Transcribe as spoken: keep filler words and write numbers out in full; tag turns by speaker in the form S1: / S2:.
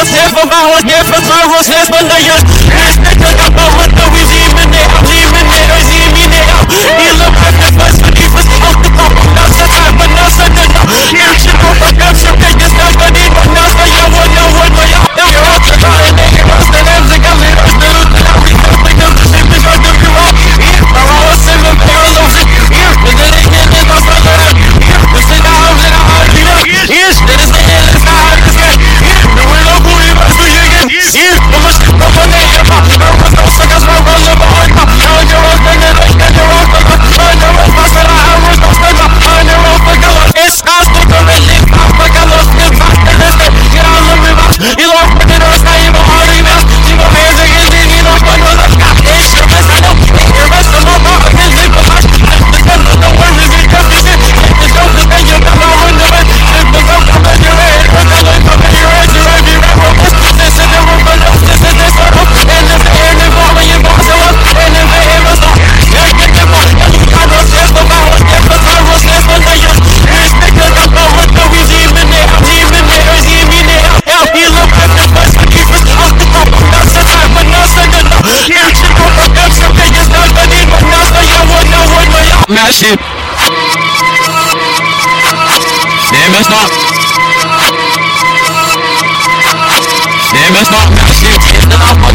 S1: here for violence, here for service, here for layers. This nigga got power, no, he's even there, I'm even there, he's even there. He look like the first when he was out the top. Now the time, but now the no. Here she go for capture, take this stuff, but he but now the young one, young one, but y'all. You're out the car, and they get us, the names, they got lit, us, the loot, the loot, the loot, the loot, the shit, the shit, the shit, here, the raw, seven, parallels, here, the then they get in, that's what they're here, the sit down, let out, here, here, this is the end, this is how it is, here, the window, who you must do, you get, here, the much, the one, they get, the was no suckers, my run, the boy, now you're all thing, and I get your own, the one, the rest, my son, I was no sucker, on your own, the color, it's not the color, it's not the color, it's not the color, get on the river, you don't put it on, it's not even hard, you know, you know, hands against it, you know, one of the cops, it's your best, I don't, your best, I'm all about, it's it, but I, the gun, the word is it, just is it, it's just the thing, you got my window, it's the gun, come in your head, it's the gun, come in your head, you're every rapper, this is the room, but this is this one, and if the air, and fall, and you boss it up, and if the air is up, yeah, get them on, and you got us, there's the power, there's the power, there's the layer, this nigga got power, no, he's even there, I'm even there, he's even there, hell, he look like the first when he was out the top, that's the time, but now the no, here she go for capture, take this stuff, but he but now the young one, young one, but y'all. Mash it. Damn, it's not. Damn, it's not. Mash it. It's not.